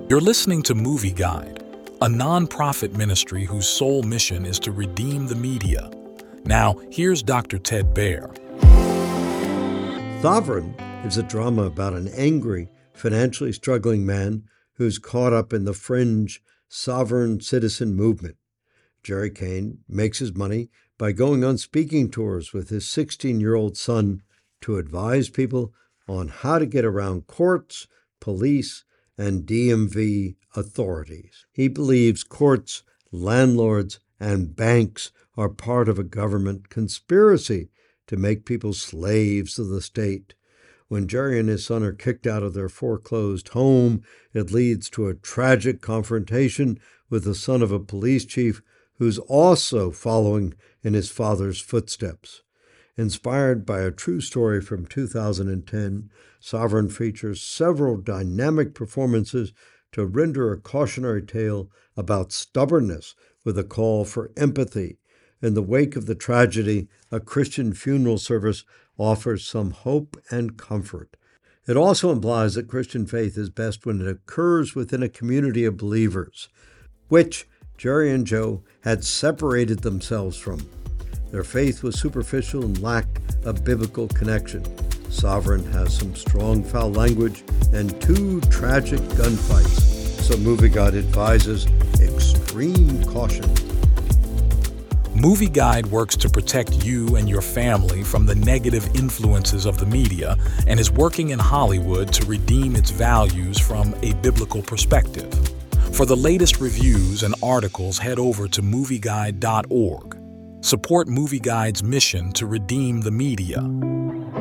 You're listening to Movie Guide, a non-profit ministry whose sole mission is to redeem the media. Now, here's Dr. Ted Baehr. Sovereign is a drama about an angry, financially struggling man who's caught up in the fringe sovereign citizen movement. Jerry Kane makes his money by going on speaking tours with his 16-year-old son to advise people on how to get around courts, police, and DMV authorities. He believes courts, landlords, and banks are part of a government conspiracy to make people slaves of the state. When Jerry and his son are kicked out of their foreclosed home, it leads to a tragic confrontation with the son of a police chief who's also following in his father's footsteps. Inspired by a true story from 2010, Sovereign features several dynamic performances to render a cautionary tale about stubbornness with a call for empathy. In the wake of the tragedy, a Christian funeral service offers some hope and comfort. It also implies that Christian faith is best when it occurs within a community of believers, which Jerry and Joe had separated themselves from. Their faith was superficial and lacked a biblical connection. Sovereign has some strong foul language and 2 tragic gunfights, so Movie Guide advises extreme caution. Movie Guide works to protect you and your family from the negative influences of the media and is working in Hollywood to redeem its values from a biblical perspective. For the latest reviews and articles, head over to movieguide.org. Support Movie Guide's mission to redeem the media.